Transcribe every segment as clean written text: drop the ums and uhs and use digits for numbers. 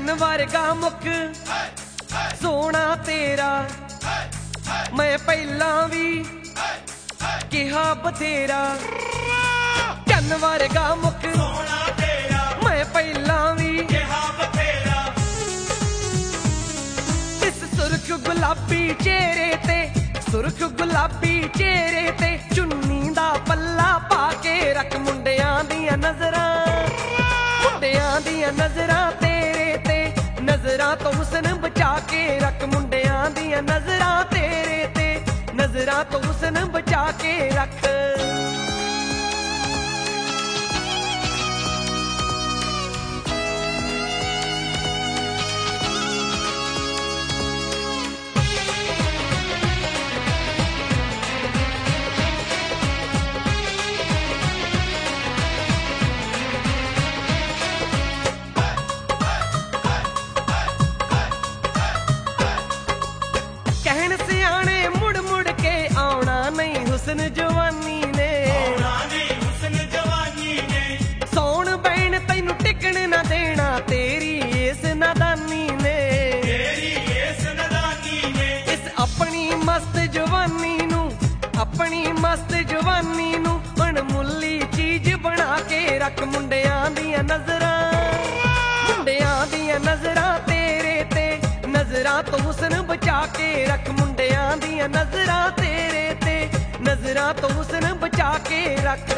चन्न वर्गा मुख सोना तेरा, मैं पहला भी किहा बथेरा। चन्न वर्गा मुख सोना तेरा, मैं पहला भी किहा बथेरा। इस सुर्ख गुलाबी चेहरे ते, सुर्ख गुलाबी चेहरे ते चुन्नी दा पल्ला पा के रख मुंडियां दियां नजरां, मुंडियां दियां नजरां तेरे ते, नजरां तो हुस्न बचा के रख मुंडियां दियां नजरां तेरे ते, नजरां तो हुस्न बचा के रख। कहन सियाने मुड़ मुड़ के आउणा नहीं हुस्न जवानी ने, आउणा नहीं हुस्न जवानी ने। सौण बैण तैनू टिकण ना देना तेरी इस नादानी ने, तेरी इस नादानी ने। इस अपनी मस्त जवानी नू, अपनी मस्त जवानी नू अणमुल्ली चीज बना के रख मुंडियां दियां नजरां, मुंडियां दियां नजरां तेरे ते, नजरां तो हुस्न बचा के रख मुंडियां दियां नजरां तेरे ते, नजरां तो हुस्न बचा के रख।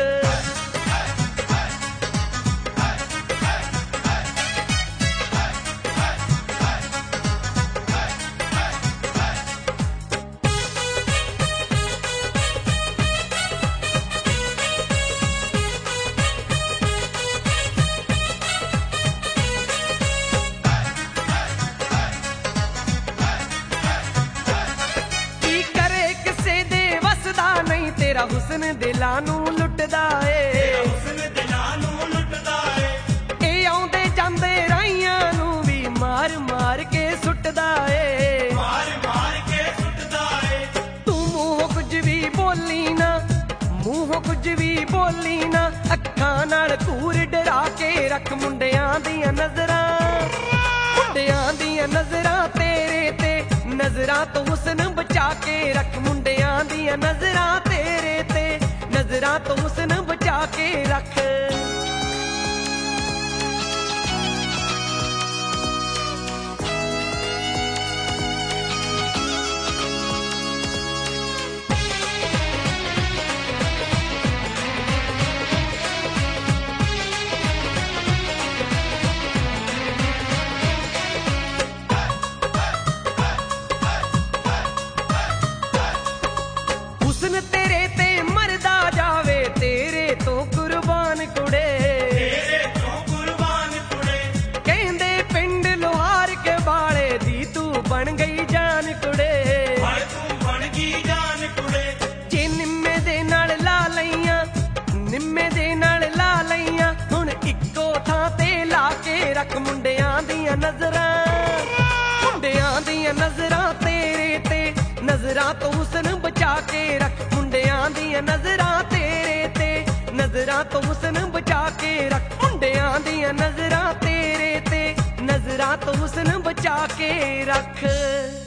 तेरा हुस्न दिलां नू लुटदा ए, तेरा हुस्न दिलां नू लुटदा ए। ए आउंदे जांदे राहियां नू भी मार मार के सुटदा ए, मार मार के सुटदा ए। तू मूंहों कुछ भी बोली ना, मूंहों कुछ भी बोली ना, अखां नाल घूर डरा के रख मुंडियां दियां नजरां, मुंडियां दियां नजरां तेरे ते, नजरां तो हुस्न बचा के रख मुंडियां दियां नजरां तेरे ते, नजरां तो हुस्न बचा के रख। हुस्न तेरे ते मरदा जावे तेरे तो कुर्बान कुड़े, तेरे तो कुर्बान कुड़े। कहंदे पिंड लोहार के बाले दी तू बन गई जान कुड़े, तू बन गई जान कुड़े। जे निम्मे दे नाल ला लईयां, निम्मे दे नाल ला लईयां, हुण इक्को थां ते ला के रख मुंडियां दियां नजरां, मुंडियां दियां नजरां तेरे ते, नजरां तो हुस्न बचा के रख मुंडियां दियां नजरां तेरे ते, नजरां तो हुस्न बचा के रख मुंडियां दियां नजरां तेरे ते, नजरां तो हुस्न बचा के रख।